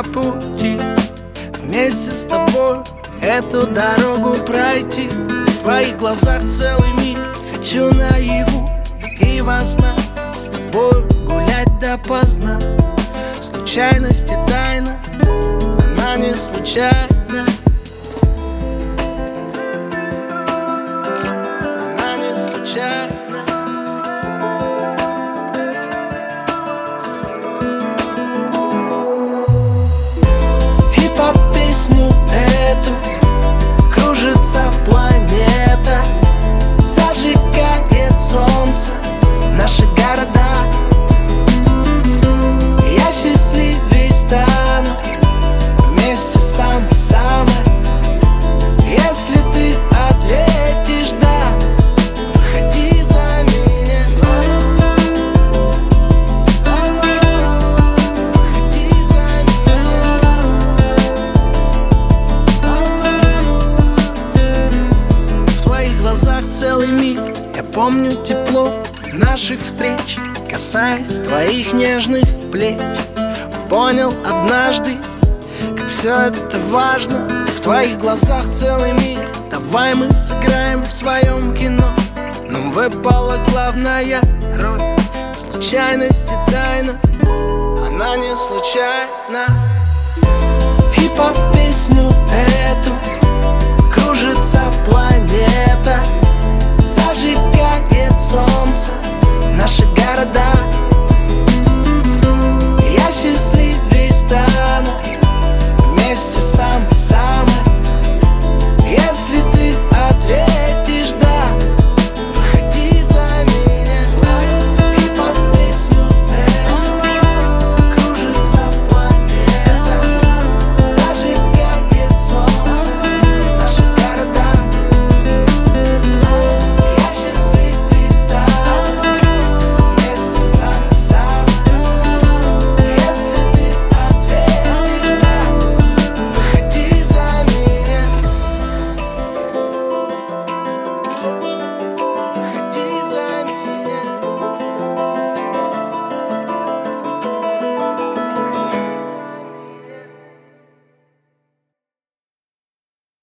пути, вместе с тобой эту дорогу пройти. В твоих глазах целый мир, хочу наяву и во снах с тобой гулять допоздна. Случайность и тайна, она не случайна. Она не случайна. И под песню эту кружится планета, зажигает солнце наши города. Я счастливей стану вместе самой-самой, если ты ответишь да, выходи за меня. Выходи за меня. В твоих глазах целый мир, я помню тепло наших встреч, касаясь твоих нежных плеч. Понял однажды, как все это важно. В твоих глазах целый мир, давай мы сыграем в своем кино. Нам выпала главная роль, случайность и тайна, она не случайна. И под песню